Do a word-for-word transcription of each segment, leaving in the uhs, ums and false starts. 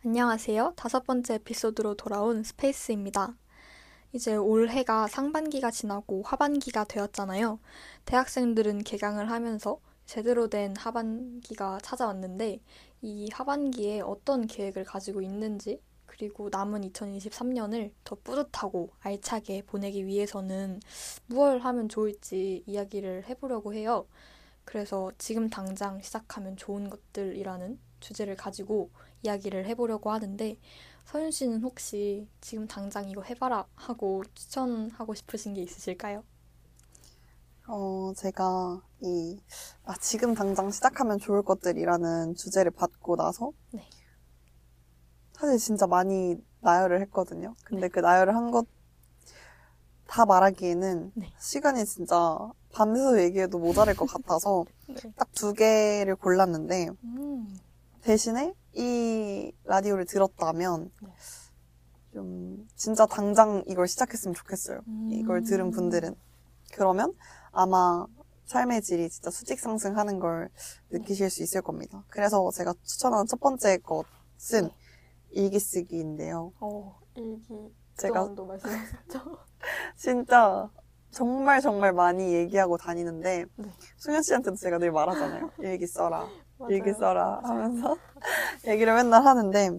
안녕하세요. 다섯 번째 에피소드로 돌아온 스페이스입니다. 이제 올해가 상반기가 지나고 하반기가 되었잖아요. 대학생들은 개강을 하면서 제대로 된 하반기가 찾아왔는데 이 하반기에 어떤 계획을 가지고 있는지 그리고 남은 이천이십삼 년을 더 뿌듯하고 알차게 보내기 위해서는 무얼 하면 좋을지 이야기를 해보려고 해요. 그래서 지금 당장 시작하면 좋은 것들이라는 주제를 가지고 이야기를 해보려고 하는데 서윤 씨는 혹시 지금 당장 이거 해봐라 하고 추천하고 싶으신 게 있으실까요? 어, 제가 이, 아, 지금 당장 시작하면 좋을 것들이라는 주제를 받고 나서 네. 사실 진짜 많이 나열을 했거든요. 근데 그 나열을 한 것 다 말하기에는 네. 시간이 진짜 밤새서 얘기해도 모자랄 것 같아서 네. 딱 두 개를 골랐는데 음, 대신에 이 라디오를 들었다면 네. 좀 진짜 당장 이걸 시작했으면 좋겠어요. 음. 이걸 들은 분들은. 그러면 아마 삶의 질이 진짜 수직 상승하는 걸 느끼실 수 있을 겁니다. 그래서 제가 추천한 첫 번째 것은 네. 일기 쓰기인데요. 어, 일기 제가 그동안도 말씀하셨죠? 진짜 정말 정말 많이 얘기하고 다니는데 네. 수현 씨한테도 제가 늘 말하잖아요. 일기 써라. 일기 맞아요. 써라 하면서 얘기를 맨날 하는데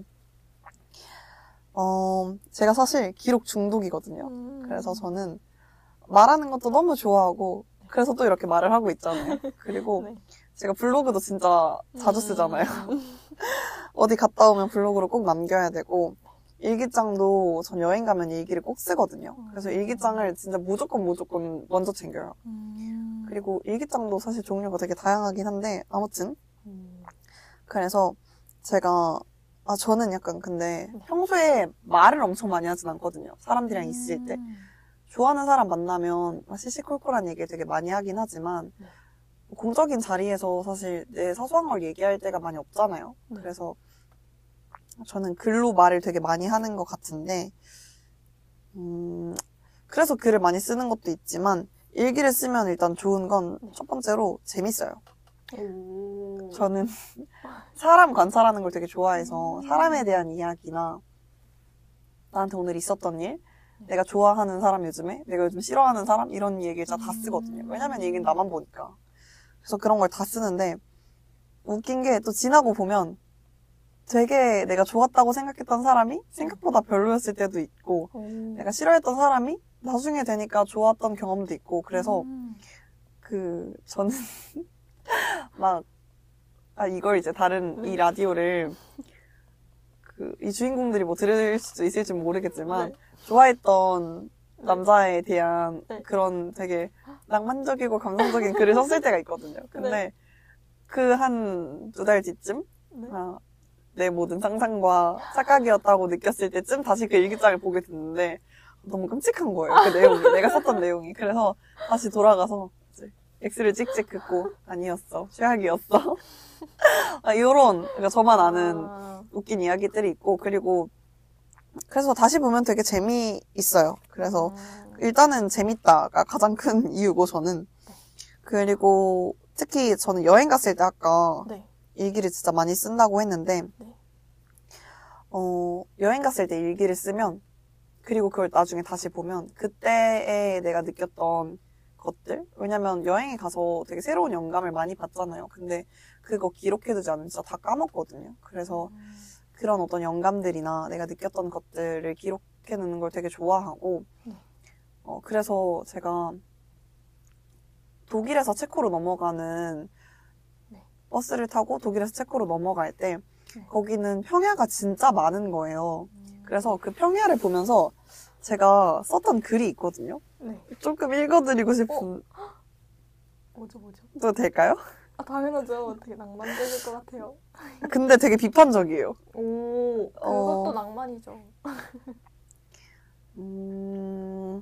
어, 제가 사실 기록 중독이거든요. 음. 그래서 저는 말하는 것도 너무 좋아하고 그래서 또 이렇게 말을 하고 있잖아요. 그리고 네. 제가 블로그도 진짜 자주 쓰잖아요. 음. 어디 갔다 오면 블로그로 꼭 남겨야 되고 일기장도 전 여행 가면 일기를 꼭 쓰거든요. 그래서 일기장을 진짜 무조건 무조건 먼저 챙겨요. 음. 그리고 일기장도 사실 종류가 되게 다양하긴 한데 아무튼 음. 그래서 제가 아 저는 약간 근데 평소에 말을 엄청 많이 하진 않거든요. 사람들이랑 있을 때 음. 좋아하는 사람 만나면 시시콜콜한 얘기를 되게 많이 하긴 하지만 네. 공적인 자리에서 사실 내 사소한 걸 얘기할 때가 많이 없잖아요. 네. 그래서 저는 글로 말을 되게 많이 하는 것 같은데 음, 그래서 글을 많이 쓰는 것도 있지만 일기를 쓰면 일단 좋은 건 첫 번째로 재밌어요. 오. 저는 사람 관찰하는 걸 되게 좋아해서 음. 사람에 대한 이야기나 나한테 오늘 있었던 일, 내가 좋아하는 사람 요즘에, 내가 요즘 싫어하는 사람 이런 얘기를 다 쓰거든요. 왜냐면 얘기는 나만 보니까. 그래서 그런 걸 다 쓰는데 웃긴 게 또 지나고 보면 되게 내가 좋았다고 생각했던 사람이 생각보다 별로였을 때도 있고 오. 내가 싫어했던 사람이 나중에 되니까 좋았던 경험도 있고 그래서 음. 그 저는 막 아, 이걸 이제 다른 이 라디오를 그 이 주인공들이 뭐 들을 수도 있을지 모르겠지만 네. 좋아했던 남자에 대한 네. 그런 되게 낭만적이고 감성적인 글을 썼을 때가 있거든요. 근데 네. 그 한 두 달 뒤쯤 네. 아, 내 모든 상상과 착각이었다고 느꼈을 때쯤 다시 그 일기장을 보게 됐는데 너무 끔찍한 거예요. 그 내용이. 내가 썼던 내용이. 그래서 다시 돌아가서 이제 X를 찍찍 긋고 아니었어. 최악이었어. 아, 이런 그러니까 저만 아는 아. 웃긴 이야기들이 있고 그리고 그래서 다시 보면 되게 재미있어요. 그래서 아. 일단은 재밌다가 가장 큰 이유고 저는 그리고 특히 저는 여행 갔을 때 아까 네. 일기를 진짜 많이 쓴다고 했는데 네. 어, 여행 갔을 때 일기를 쓰면 그리고 그걸 나중에 다시 보면 그때에 내가 느꼈던 것들 왜냐면 여행에 가서 되게 새로운 영감을 많이 받잖아요. 근데 그거 기록해두지 않으면 진짜 다 까먹거든요. 그래서 음. 그런 어떤 영감들이나 내가 느꼈던 것들을 기록해놓는 걸 되게 좋아하고 네. 어, 그래서 제가 독일에서 체코로 넘어가는 네. 버스를 타고 독일에서 체코로 넘어갈 때 네. 거기는 평야가 진짜 많은 거예요. 음. 그래서 그 평야를 보면서 제가 썼던 글이 있거든요. 네. 조금 읽어드리고 싶은 뭐죠, 뭐죠? 도 될까요? 아, 당연하죠. 되게 낭만적일 것 같아요. 근데 되게 비판적이에요. 오, 그것도 어. 낭만이죠. 음...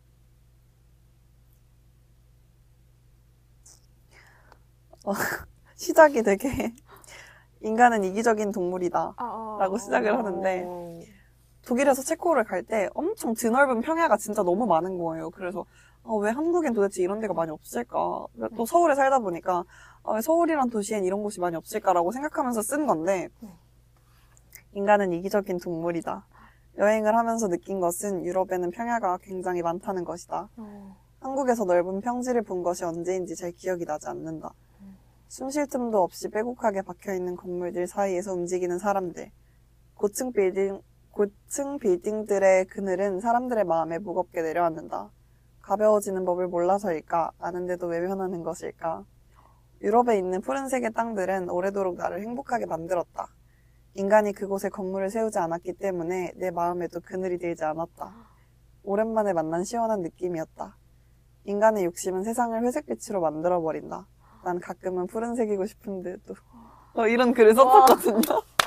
어, 시작이 되게 인간은 이기적인 동물이다 아, 라고 시작을 하는데 어. 독일에서 체코를 갈 때 엄청 드넓은 평야가 진짜 너무 많은 거예요. 그래서 어, 왜 한국엔 도대체 이런 데가 많이 없을까? 또 서울에 살다 보니까 아, 왜 서울이란 도시엔 이런 곳이 많이 없을까라고 생각하면서 쓴 건데 네. 인간은 이기적인 동물이다. 여행을 하면서 느낀 것은 유럽에는 평야가 굉장히 많다는 것이다. 어. 한국에서 넓은 평지를 본 것이 언제인지 잘 기억이 나지 않는다. 음. 숨 쉴 틈도 없이 빼곡하게 박혀있는 건물들 사이에서 움직이는 사람들. 고층 빌딩, 고층 빌딩들의 그늘은 사람들의 마음에 무겁게 내려앉는다. 가벼워지는 법을 몰라서일까? 아는데도 외면하는 것일까? 유럽에 있는 푸른색의 땅들은 오래도록 나를 행복하게 만들었다. 인간이 그곳에 건물을 세우지 않았기 때문에 내 마음에도 그늘이 들지 않았다. 오랜만에 만난 시원한 느낌이었다. 인간의 욕심은 세상을 회색빛으로 만들어버린다. 난 가끔은 푸른색이고 싶은 듯도. 어, 이런 글을 썼었거든요.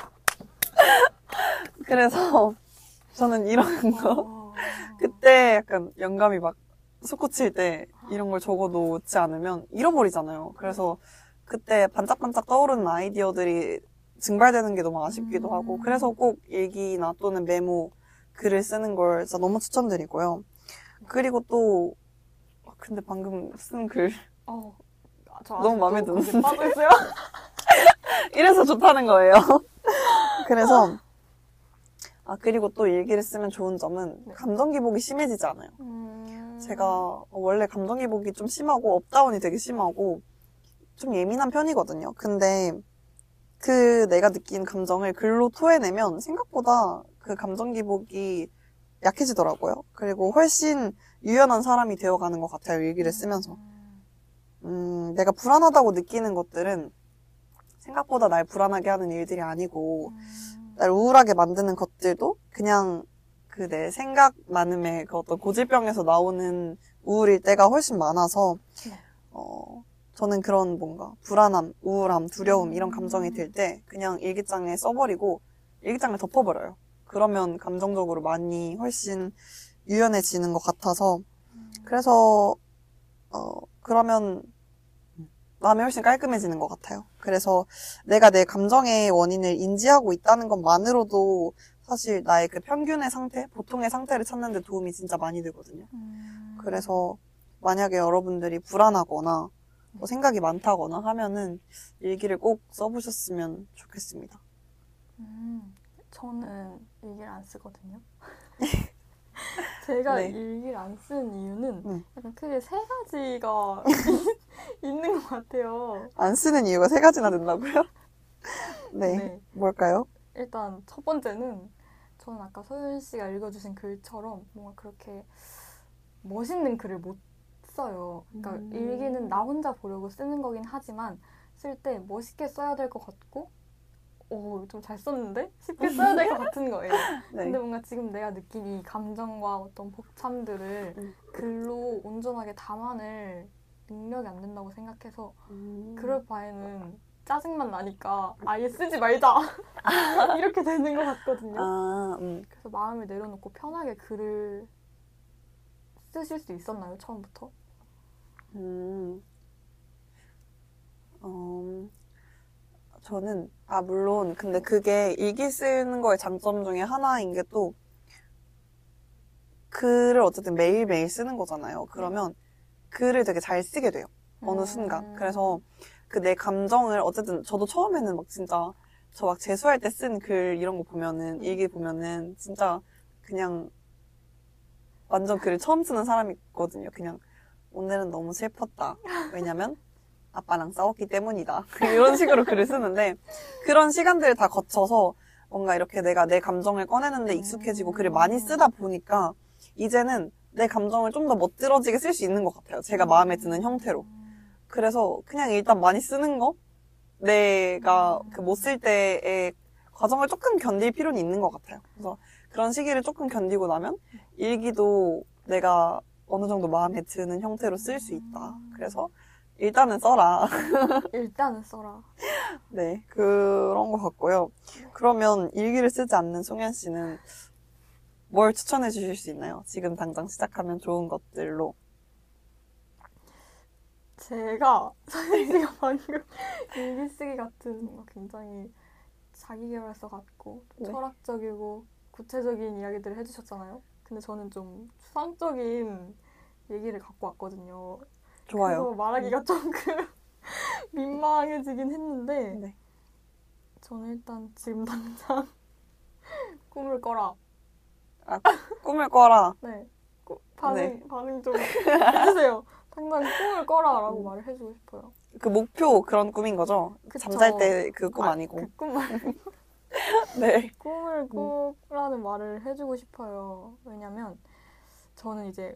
그래서 저는 이런 거 그때 약간 영감이 막 솟구칠 때 이런 걸 적어놓지 않으면 잃어버리잖아요. 그래서 그때 반짝반짝 떠오르는 아이디어들이 증발되는 게 너무 아쉽기도 하고 그래서 꼭 일기나 또는 메모 글을 쓰는 걸 진짜 너무 추천드리고요. 그리고 또 근데 방금 쓴 글 어, 저 너무 마음에 드는데 빠져 있어요. 이래서 좋다는 거예요. 그래서 아 그리고 또 일기를 쓰면 좋은 점은 감정 기복이 심해지지 않아요. 음... 제가 원래 감정 기복이 좀 심하고 업다운이 되게 심하고 좀 예민한 편이거든요. 근데 그 내가 느낀 감정을 글로 토해내면 생각보다 그 감정 기복이 약해지더라고요. 그리고 훨씬 유연한 사람이 되어가는 것 같아요. 일기를 쓰면서. 음, 내가 불안하다고 느끼는 것들은 생각보다 날 불안하게 하는 일들이 아니고 날 우울하게 만드는 것들도 그냥 그 내 생각 많음의 그 어떤 고질병에서 나오는 우울일 때가 훨씬 많아서 어, 저는 그런 뭔가 불안함, 우울함, 두려움 이런 감정이 들 때 그냥 일기장에 써버리고 일기장을 덮어버려요. 그러면 감정적으로 많이 훨씬 유연해지는 것 같아서 그래서 어 그러면 마음이 훨씬 깔끔해지는 것 같아요. 그래서 내가 내 감정의 원인을 인지하고 있다는 것만으로도 사실 나의 그 평균의 상태, 보통의 상태를 찾는 데 도움이 진짜 많이 되거든요. 음... 그래서 만약에 여러분들이 불안하거나 뭐 생각이 많다거나 하면은 일기를 꼭 써보셨으면 좋겠습니다. 음, 저는 일기를 안 쓰거든요. 제가 네. 일기를 안 쓰는 이유는 음. 약간 크게 세 가지가 있는 것 같아요. 안 쓰는 이유가 세 가지나 된다고요? 네. 네. 뭘까요? 일단 첫 번째는 저는 아까 소연 씨가 읽어주신 글처럼 뭔가 그렇게 멋있는 글을 못 써요. 그러니까 음. 일기는 나 혼자 보려고 쓰는 거긴 하지만 쓸 때 멋있게 써야 될 것 같고 오, 좀 잘 썼는데? 쉽게 써야 될 것 같은 거예요. 네. 근데 뭔가 지금 내가 느낀 이 감정과 어떤 복참들을 음. 글로 온전하게 담아낼 능력이 안 된다고 생각해서 음. 그럴 바에는 짜증만 나니까 아예 쓰지 말자! 이렇게 되는 것 같거든요. 아, 음. 그래서 마음을 내려놓고 편하게 글을 쓰실 수 있었나요? 처음부터? 음. 어, 저는, 아, 물론, 근데 그게 일기 쓰는 거의 장점 중에 하나인 게 또, 글을 어쨌든 매일매일 쓰는 거잖아요. 그러면 글을 되게 잘 쓰게 돼요. 어느 음. 순간. 그래서 그 내 감정을, 어쨌든 저도 처음에는 막 진짜, 저 막 재수할 때 쓴 글 이런 거 보면은, 일기 보면은, 진짜 그냥, 완전 글을 처음 쓰는 사람이거든요. 그냥, 오늘은 너무 슬펐다. 왜냐면, 아빠랑 싸웠기 때문이다. 이런 식으로 글을 쓰는데 그런 시간들을 다 거쳐서 뭔가 이렇게 내가 내 감정을 꺼내는데 익숙해지고 글을 많이 쓰다 보니까 이제는 내 감정을 좀 더 멋들어지게 쓸 수 있는 것 같아요. 제가 마음에 드는 형태로. 그래서 그냥 일단 많이 쓰는 거 내가 그 못 쓸 때의 과정을 조금 견딜 필요는 있는 것 같아요. 그래서 그런 시기를 조금 견디고 나면 일기도 내가 어느 정도 마음에 드는 형태로 쓸 수 있다. 그래서 일단은 써라. 일단은 써라. 네, 그런 것 같고요. 그러면 일기를 쓰지 않는 송현 씨는 뭘 추천해 주실 수 있나요? 지금 당장 시작하면 좋은 것들로. 제가 선생 씨가 방금 일기 쓰기 같은 거 굉장히 자기계발서 같고 네. 철학적이고 구체적인 이야기들을 해주셨잖아요. 근데 저는 좀 추상적인 얘기를 갖고 왔거든요. 좋아요. 그래서 말하기가 조금 민망해지긴 했는데 네. 저는 일단 지금 당장 꿈을 꿔라. 아, 꿈을 꿔라. 네. 꾸, 반응, 네. 반응 좀 해주세요. 당장 꿈을 꿔라라고 음. 말을 해주고 싶어요. 그 목표 그런 꿈인 거죠? 그쵸. 잠잘 때 그 꿈 아, 아니고. 그 꿈 말고. 네. 꿈을 꾸라는 말을 해주고 싶어요. 왜냐면 저는 이제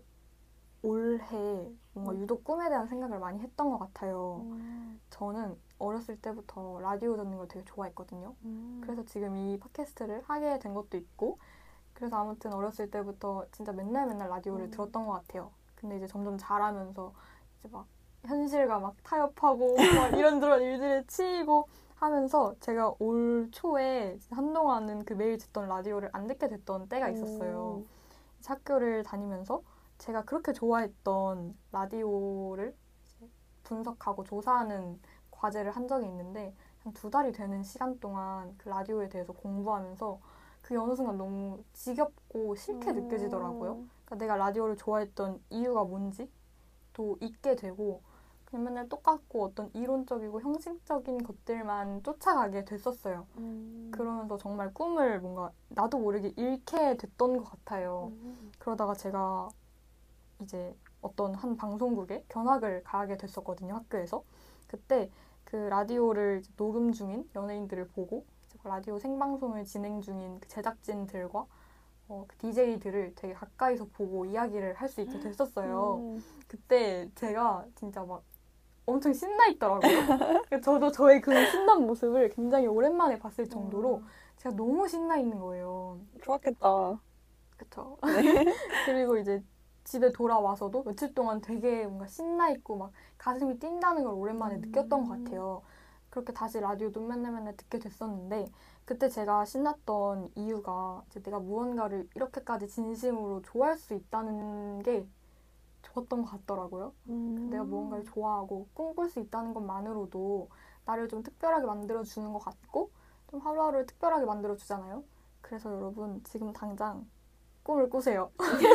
올해 뭔가 유독 꿈에 대한 생각을 많이 했던 것 같아요. 음. 저는 어렸을 때부터 라디오 듣는 걸 되게 좋아했거든요. 음. 그래서 지금 이 팟캐스트를 하게 된 것도 있고, 그래서 아무튼 어렸을 때부터 진짜 맨날 맨날 라디오를 음. 들었던 것 같아요. 근데 이제 점점 자라면서 이제 막 현실과 막 타협하고 막 이런저런 일들에 치이고 하면서 제가 올 초에 한동안은 그 매일 듣던 라디오를 안 듣게 됐던 때가 있었어요. 음. 학교를 다니면서 제가 그렇게 좋아했던 라디오를 이제 분석하고 조사하는 과제를 한 적이 있는데 한 두 달이 되는 시간 동안 그 라디오에 대해서 공부하면서 그게 어느 순간 너무 지겹고 싫게 음. 느껴지더라고요. 그러니까 내가 라디오를 좋아했던 이유가 뭔지 또 잊게 되고 그냥 맨날 똑같고 어떤 이론적이고 형식적인 것들만 쫓아가게 됐었어요. 음. 그러면서 정말 꿈을 뭔가 나도 모르게 잃게 됐던 것 같아요. 음. 그러다가 제가 이제 어떤 한 방송국에 견학을 가게 됐었거든요, 학교에서. 그때 그 라디오를 이제 녹음 중인 연예인들을 보고 이제 라디오 생방송을 진행 중인 그 제작진들과 어, 그 디제이들을 되게 가까이서 보고 이야기를 할 수 있게 됐었어요. 음. 그때 제가 진짜 막 엄청 신나 있더라고요. 저도 저의 그 신난 모습을 굉장히 오랜만에 봤을 정도로 제가 너무 신나 있는 거예요. 좋았겠다. 그쵸? 네. 그리고 이제 집에 돌아와서도 며칠 동안 되게 뭔가 신나 있고 막 가슴이 뛴다는 걸 오랜만에 음. 느꼈던 것 같아요. 그렇게 다시 라디오도 맨날 맨날 듣게 됐었는데 그때 제가 신났던 이유가 이제 내가 무언가를 이렇게까지 진심으로 좋아할 수 있다는 게 좋았던 것 같더라고요. 음. 내가 무언가를 좋아하고 꿈꿀 수 있다는 것만으로도 나를 좀 특별하게 만들어주는 것 같고 좀 하루하루를 특별하게 만들어주잖아요. 그래서 여러분 지금 당장 꿈을 꾸세요.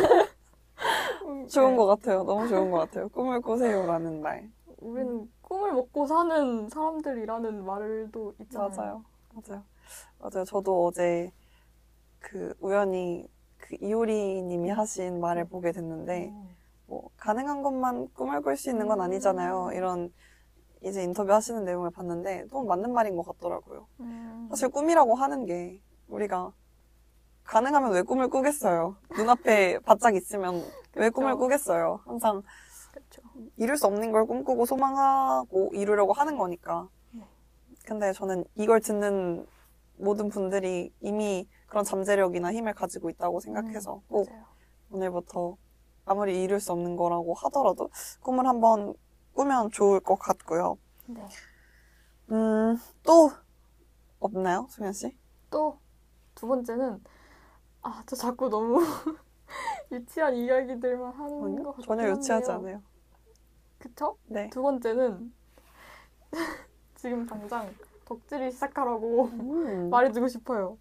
좋은 네. 것 같아요. 너무 좋은 것 같아요. 꿈을 꾸세요라는 말. 우리는 꿈을 먹고 사는 사람들이라는 말도 있잖아요. 맞아요. 맞아요. 맞아요. 저도 어제 그 우연히 그 이효리 님이 하신 말을 보게 됐는데 어. 뭐 가능한 것만 꿈을 꿀 수 있는 건 아니잖아요. 이런 이제 인터뷰 하시는 내용을 봤는데 너무 맞는 말인 것 같더라고요. 음. 사실 꿈이라고 하는 게 우리가 가능하면 왜 꿈을 꾸겠어요. 눈앞에 바짝 있으면 왜 꿈을 그쵸. 꾸겠어요. 항상 그쵸. 이룰 수 없는 걸 꿈꾸고 소망하고 이루려고 하는 거니까. 네. 근데 저는 이걸 듣는 모든 분들이 이미 그런 잠재력이나 힘을 가지고 있다고 생각해서 음, 꼭 맞아요. 오늘부터 아무리 이룰 수 없는 거라고 하더라도 꿈을 한번 꾸면 좋을 것 같고요. 네. 음, 또 없나요, 수면 씨? 또 두 번째는 아, 저 자꾸 너무 유치한 이야기들만 하는 아니요? 것 같긴 전혀 유치하지 한데요. 않아요. 그쵸? 네. 두 번째는 지금 당장 덕질을 시작하라고 음. 말해주고 싶어요.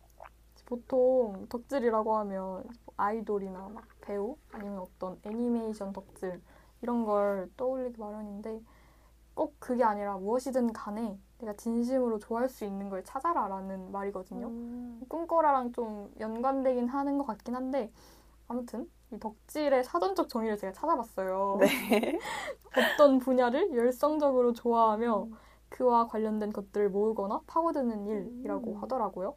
보통 덕질이라고 하면 아이돌이나 막 배우 아니면 어떤 애니메이션 덕질 이런 걸 떠올리기 마련인데 꼭 그게 아니라 무엇이든 간에 내가 진심으로 좋아할 수 있는 걸 찾아라라는 말이거든요. 음. 꿈꿔라랑 좀 연관되긴 하는 것 같긴 한데 아무튼 이 덕질의 사전적 정의를 제가 찾아봤어요. 네. 어떤 분야를 열성적으로 좋아하며 음. 그와 관련된 것들을 모으거나 파고드는 일이라고 음. 하더라고요.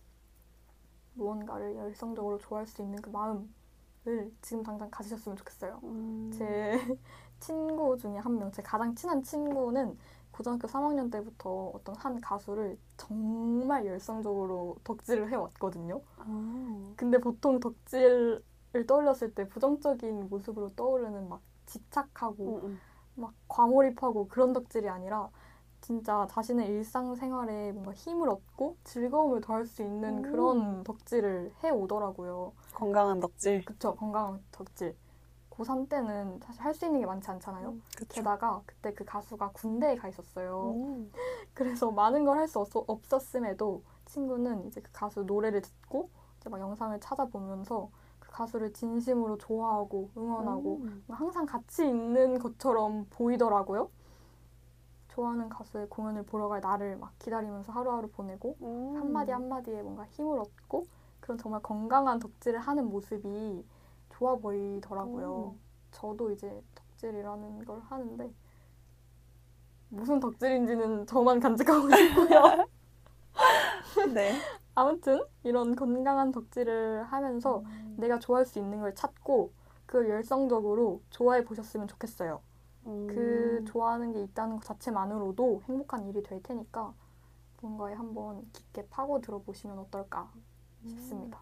무언가를 열성적으로 좋아할 수 있는 그 마음을 지금 당장 가지셨으면 좋겠어요. 음. 제 친구 중에 한 명, 제 가장 친한 친구는 고등학교 삼 학년 때부터 어떤 한 가수를 정말 열성적으로 덕질을 해왔거든요. 아. 근데 보통 덕질을 떠올렸을 때 부정적인 모습으로 떠오르는 막 집착하고 음, 음. 막 과몰입하고 그런 덕질이 아니라 진짜 자신의 일상생활에 뭔가 힘을 얻고 즐거움을 더할 수 있는 음. 그런 덕질을 해오더라고요. 건강한 덕질. 그쵸, 건강한 덕질. 고삼 때는 사실 할 수 있는 게 많지 않잖아요. 음, 그쵸. 게다가 그때 그 가수가 군대에 가 있었어요. 음. 그래서 많은 걸 할 수 없었음에도 친구는 이제 그 가수 노래를 듣고 이제 막 영상을 찾아보면서 그 가수를 진심으로 좋아하고 응원하고 음. 항상 같이 있는 것처럼 보이더라고요. 좋아하는 가수의 공연을 보러 갈 날을 막 기다리면서 하루하루 보내고 음. 한마디 한마디에 뭔가 힘을 얻고 그런 정말 건강한 덕질을 하는 모습이 좋아 보이더라고요. 음. 저도 이제 덕질이라는 걸 하는데 무슨 덕질인지는 저만 간직하고 싶고요. 네. 아무튼 이런 건강한 덕질을 하면서 음. 내가 좋아할 수 있는 걸 찾고 그걸 열성적으로 좋아해 보셨으면 좋겠어요. 음. 그 좋아하는 게 있다는 것 자체만으로도 행복한 일이 될 테니까 뭔가에 한번 깊게 파고 들어보시면 어떨까 싶습니다.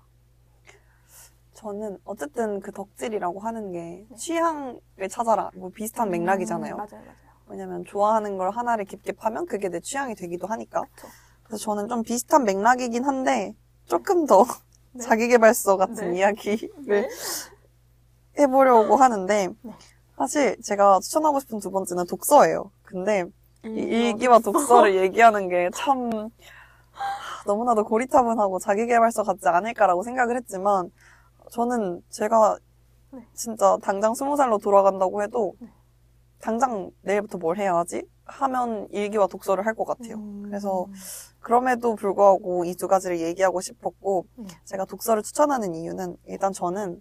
저는 어쨌든 그 덕질이라고 하는 게 네. 취향을 찾아라. 뭐 비슷한 맥락이잖아요. 음, 맞아요, 맞아요. 왜냐면 좋아하는 걸 하나를 깊게 파면 그게 내 취향이 되기도 하니까. 그쵸. 그래서 저는 좀 비슷한 맥락이긴 한데 조금 더 네. 자기계발서 같은 네. 이야기를 네. 해보려고 하는데 네. 사실 제가 추천하고 싶은 두 번째는 독서예요. 근데 이 일기와 일기와 독서. 독서를 얘기하는 게 참 너무나도 고리타분하고 자기계발서 같지 않을까라고 생각을 했지만 저는 제가 네. 진짜 당장 스무 살로 돌아간다고 해도 네. 당장 내일부터 뭘 해야 하지? 하면 일기와 독서를 할 것 같아요. 음. 그래서 그럼에도 불구하고 이 두 가지를 얘기하고 싶었고 네. 제가 독서를 추천하는 이유는 일단 저는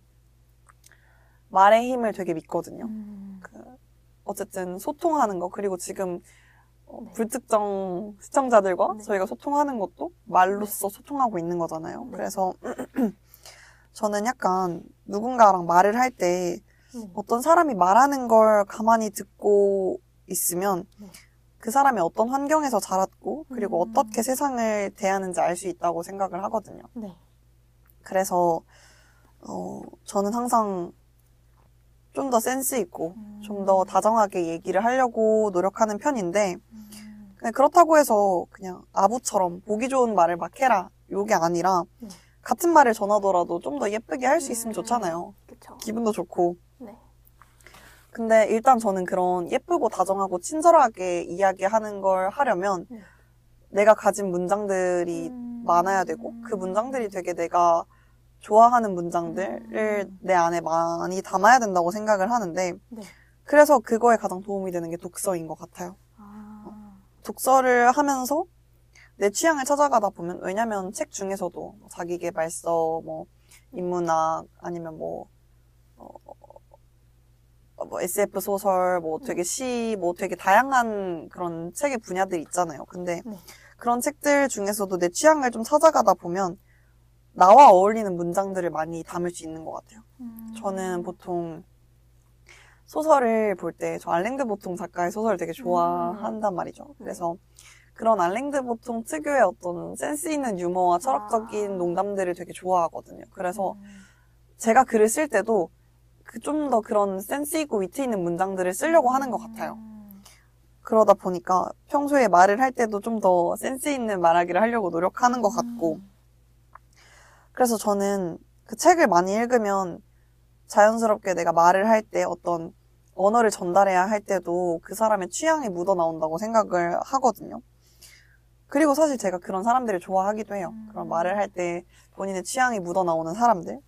말의 힘을 되게 믿거든요. 음. 그 어쨌든 소통하는 거 그리고 지금 어, 네. 불특정 시청자들과 네. 저희가 소통하는 것도 말로써 소통하고 있는 거잖아요. 네. 그래서 저는 약간 누군가랑 말을 할 때 네. 어떤 사람이 말하는 걸 가만히 듣고 있으면 네. 그 사람이 어떤 환경에서 자랐고 그리고 음. 어떻게 세상을 대하는지 알 수 있다고 생각을 하거든요. 네. 그래서 어, 저는 항상 좀 더 센스 있고 음. 좀 더 다정하게 얘기를 하려고 노력하는 편인데 음. 그냥 그렇다고 해서 그냥 아부처럼 보기 좋은 말을 막 해라 요게 아니라 네. 같은 말을 전하더라도 좀 더 예쁘게 할 수 있으면 음. 좋잖아요. 그쵸. 기분도 좋고. 네. 근데 일단 저는 그런 예쁘고 다정하고 친절하게 이야기하는 걸 하려면 네. 내가 가진 문장들이 음. 많아야 되고 그 문장들이 되게 내가 좋아하는 문장들을 음. 내 안에 많이 담아야 된다고 생각을 하는데 네. 그래서 그거에 가장 도움이 되는 게 독서인 것 같아요. 아. 독서를 하면서 내 취향을 찾아가다 보면 왜냐면 책 중에서도 자기계발서, 뭐 인문학 아니면 뭐, 어, 뭐 에스에프 소설, 뭐 되게 시, 뭐 되게 다양한 그런 책의 분야들이 있잖아요. 근데 네. 그런 책들 중에서도 내 취향을 좀 찾아가다 보면 나와 어울리는 문장들을 많이 담을 수 있는 것 같아요. 음. 저는 보통 소설을 볼 때 저 알랭드 보통 작가의 소설을 되게 좋아한단 말이죠. 그래서 그런 알랭드 보통 특유의 어떤 센스 있는 유머와 철학적인 아. 농담들을 되게 좋아하거든요. 그래서 음. 제가 글을 쓸 때도 그 좀 더 그런 센스 있고 위트 있는 문장들을 쓰려고 하는 것 같아요. 음. 그러다 보니까 평소에 말을 할 때도 좀 더 센스 있는 말하기를 하려고 노력하는 것 같고 음. 그래서 저는 그 책을 많이 읽으면 자연스럽게 내가 말을 할 때 어떤 언어를 전달해야 할 때도 그 사람의 취향이 묻어나온다고 생각을 하거든요. 그리고 사실 제가 그런 사람들을 좋아하기도 해요. 음. 그런 말을 할 때 본인의 취향이 묻어나오는 사람들.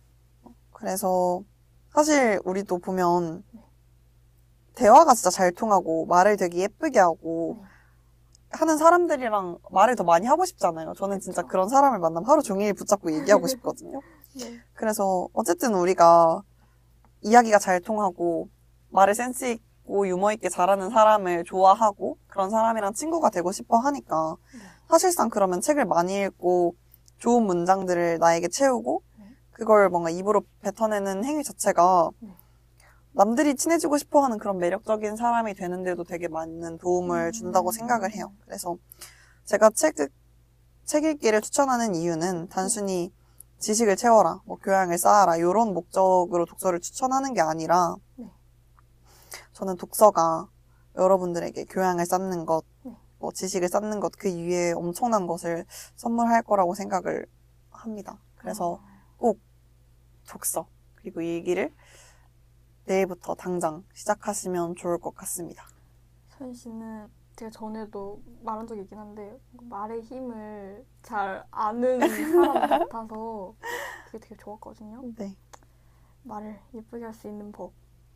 그래서 사실 우리도 보면 네. 대화가 진짜 잘 통하고 말을 되게 예쁘게 하고 네. 하는 사람들이랑 말을 더 많이 하고 싶잖아요. 저는 진짜 그런 사람을 만나면 하루 종일 붙잡고 얘기하고 싶거든요. 네. 그래서 어쨌든 우리가 이야기가 잘 통하고 말을 센스 있고 유머 있게 잘하는 사람을 좋아하고 그런 사람이랑 친구가 되고 싶어 하니까 네. 사실상 그러면 책을 많이 읽고 좋은 문장들을 나에게 채우고 네. 그걸 뭔가 입으로 뱉어내는 행위 자체가 네. 남들이 친해지고 싶어하는 그런 매력적인 사람이 되는데도 되게 많은 도움을 준다고 생각을 해요. 그래서 제가 책, 책 읽기를 추천하는 이유는 단순히 지식을 채워라, 뭐 교양을 쌓아라 이런 목적으로 독서를 추천하는 게 아니라 네. 저는 독서가 여러분들에게 교양을 쌓는 것, 네. 뭐 지식을 쌓는 것 그 이외에 엄청난 것을 선물할 거라고 생각을 합니다. 그래서 꼭 독서 그리고 일기를 내일부터 당장 시작하시면 좋을 것 같습니다. 서인 씨는 제가 전에도 말한 적이 있긴 한데 말의 힘을 잘 아는 사람 같아서 그게 되게 좋았거든요. 네. 말을 예쁘게 할 수 있는 법.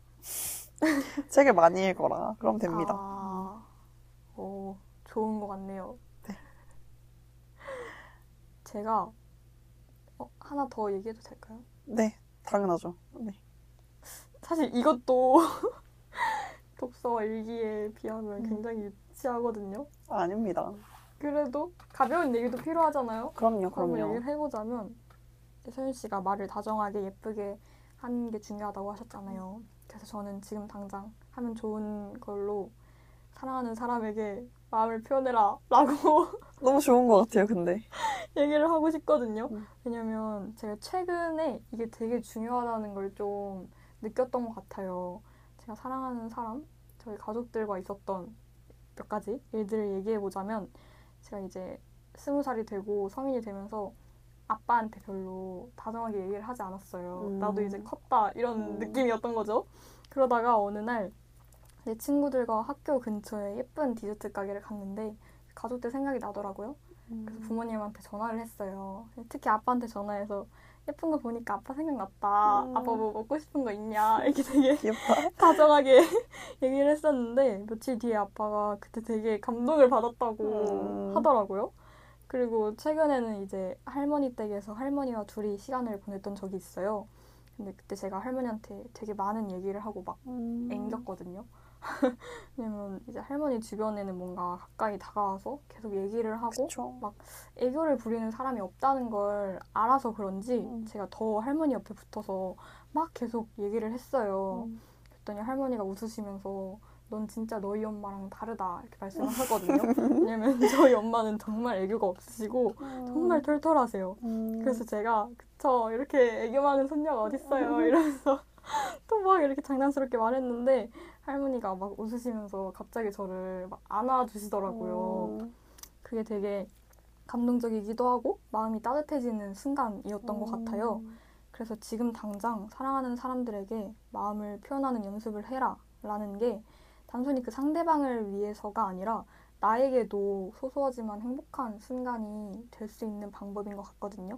책을 많이 읽어라. 그럼 됩니다. 아, 오, 좋은 것 같네요. 네. 제가 어, 하나 더 얘기해도 될까요? 네, 당연하죠. 네. 사실 이것도 독서 일기에 비하면 음. 굉장히 유치하거든요. 아, 아닙니다. 그래도 가벼운 얘기도 필요하잖아요. 그럼요, 한번 그럼요. 얘기를 해보자면 서윤 씨가 말을 다정하게 예쁘게 하는 게 중요하다고 하셨잖아요. 그래서 저는 지금 당장 하면 좋은 걸로 사랑하는 사람에게 마음을 표현해라 라고 너무 좋은 것 같아요, 근데. 얘기를 하고 싶거든요. 음. 왜냐면 제가 최근에 이게 되게 중요하다는 걸 좀 느꼈던 것 같아요. 제가 사랑하는 사람, 저희 가족들과 있었던 몇 가지 일들을 얘기해보자면 제가 이제 스무 살이 되고 성인이 되면서 아빠한테 별로 다정하게 얘기를 하지 않았어요. 음. 나도 이제 컸다 이런 음. 느낌이었던 거죠. 그러다가 어느 날 내 친구들과 학교 근처에 예쁜 디저트 가게를 갔는데 가족들 생각이 나더라고요. 음. 그래서 부모님한테 전화를 했어요. 특히 아빠한테 전화해서 예쁜 거 보니까 아빠 생각났다. 음. 아빠 뭐 먹고 싶은 거 있냐. 이렇게 되게 귀엽다. 다정하게 얘기를 했었는데 며칠 뒤에 아빠가 그때 되게 감동을 받았다고 음. 하더라고요. 그리고 최근에는 이제 할머니 댁에서 할머니와 둘이 시간을 보냈던 적이 있어요. 근데 그때 제가 할머니한테 되게 많은 얘기를 하고 막 음. 앵겼거든요. 왜냐면 이제 할머니 주변에는 뭔가 가까이 다가와서 계속 얘기를 하고 그쵸. 막 애교를 부리는 사람이 없다는 걸 알아서 그런지 음. 제가 더 할머니 옆에 붙어서 막 계속 얘기를 했어요. 음. 그랬더니 할머니가 웃으시면서 넌 진짜 너희 엄마랑 다르다 이렇게 말씀을 하거든요. 왜냐면 저희 엄마는 정말 애교가 없으시고 정말 털털하세요. 음. 그래서 제가 그쵸 이렇게 애교 많은 손녀가 어딨어요 이러면서 또 막 이렇게 장난스럽게 말했는데 할머니가 막 웃으시면서 갑자기 저를 막 안아주시더라고요. 음. 그게 되게 감동적이기도 하고 마음이 따뜻해지는 순간이었던 것 같아요. 그래서 지금 당장 사랑하는 사람들에게 마음을 표현하는 연습을 해라 라는 게 단순히 그 상대방을 위해서가 아니라 나에게도 소소하지만 행복한 순간이 될 수 있는 방법인 것 같거든요.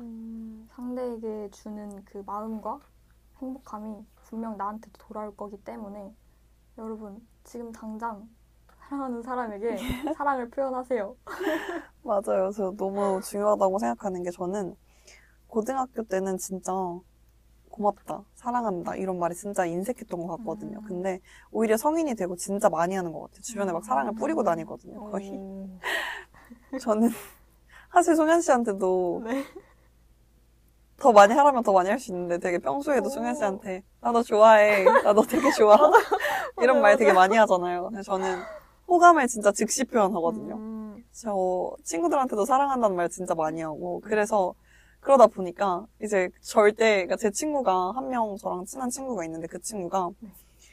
음. 상대에게 주는 그 마음과 행복감이 분명 나한테도 돌아올 거기 때문에 여러분 지금 당장 사랑하는 사람에게 사랑을 표현하세요. 맞아요. 저 너무 중요하다고 생각하는 게 저는 고등학교 때는 진짜 고맙다, 사랑한다 이런 말이 진짜 인색했던 것 같거든요. 음. 근데 오히려 성인이 되고 진짜 많이 하는 것 같아요. 주변에 막 사랑을 뿌리고 음. 다니거든요. 거의. 음. 저는 사실 송현 씨한테도 네. 더 많이 하라면 더 많이 할 수 있는데 되게 평소에도 오. 송현 씨한테 나 너 좋아해, 나 너 되게 좋아 이런 맞아요, 말 되게 맞아요. 많이 하잖아요. 근데 저는 호감을 진짜 즉시 표현하거든요. 음. 저 친구들한테도 사랑한다는 말 진짜 많이 하고 그래서 그러다 보니까 이제 절대 그러니까 제 친구가 한 명 저랑 친한 친구가 있는데 그 친구가 네.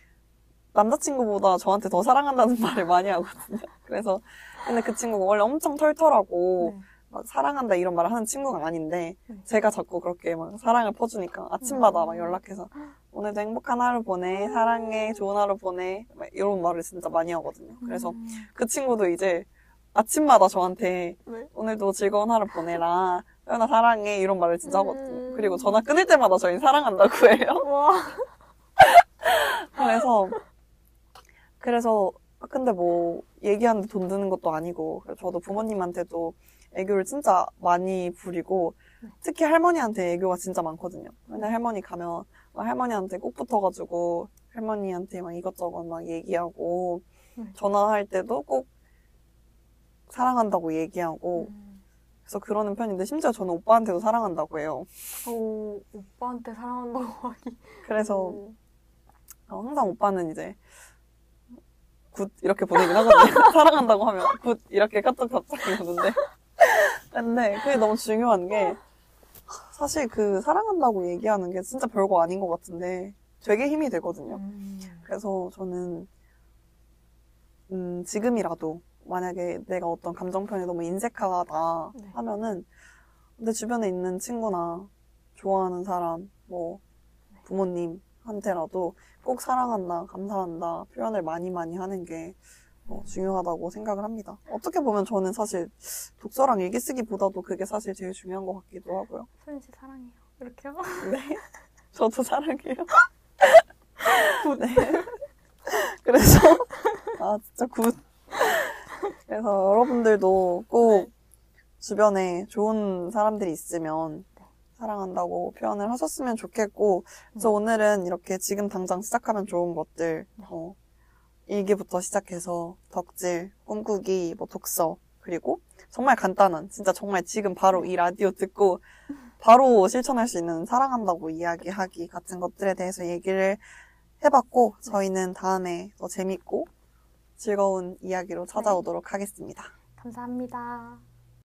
남자친구보다 저한테 더 사랑한다는 말을 많이 하거든요. 그래서 근데 그 친구가 원래 엄청 털털하고 네. 막 사랑한다 이런 말을 하는 친구가 아닌데 네. 제가 자꾸 그렇게 막 사랑을 퍼주니까 아침마다 막 연락해서 오늘도 행복한 하루 보내, 사랑해, 좋은 하루 보내 막 이런 말을 진짜 많이 하거든요. 그래서 음. 그 친구도 이제 아침마다 저한테 네. 오늘도 즐거운 하루 보내라, 서연아 사랑해 이런 말을 진짜 하거든요. 음. 그리고 전화 끊을 때마다 저희 사랑한다고 해요. 와. 그래서 그래서 근데 뭐 얘기하는데 돈 드는 것도 아니고 그래서 저도 부모님한테도 애교를 진짜 많이 부리고 특히 할머니한테 애교가 진짜 많거든요. 맨날 할머니 가면 막 할머니한테 꼭 붙어가지고 할머니한테 막 이것저것 막 얘기하고 네. 전화할 때도 꼭 사랑한다고 얘기하고 음. 그래서 그러는 편인데 심지어 저는 오빠한테도 사랑한다고 해요. 오, 오빠한테 사랑한다고 하기. 그래서 오. 어, 항상 오빠는 이제 굿 이렇게 보내긴 하거든요. 사랑한다고 하면 굿 이렇게 카톡 답장이 오는데 근데 그게 너무 중요한 게 사실 그 사랑한다고 얘기하는 게 진짜 별거 아닌 것 같은데 되게 힘이 되거든요. 음. 그래서 저는 음, 지금이라도 만약에 내가 어떤 감정 표현이 너무 인색하다 네. 하면은 내 주변에 있는 친구나 좋아하는 사람, 뭐 부모님한테라도 꼭 사랑한다, 감사한다 표현을 많이 많이 하는 게 어, 중요하다고 생각을 합니다. 어떻게 보면 저는 사실 독서랑 일기 쓰기보다도 그게 사실 제일 중요한 것 같기도 하고요. 소연 씨 사랑해요. 이렇게요? 네, 저도 사랑해요. 네. 그래서 아 진짜 굿. 그래서 여러분들도 꼭 네. 주변에 좋은 사람들이 있으면 사랑한다고 표현을 하셨으면 좋겠고, 그래서 네. 오늘은 이렇게 지금 당장 시작하면 좋은 것들, 어, 일기부터 시작해서 덕질, 꿈꾸기, 뭐 독서, 그리고 정말 간단한, 진짜 정말 지금 바로 이 라디오 듣고 바로 실천할 수 있는 사랑한다고 이야기하기 같은 것들에 대해서 얘기를 해봤고, 저희는 다음에 더 재밌고 즐거운 이야기로 찾아오도록 하겠습니다. 감사합니다.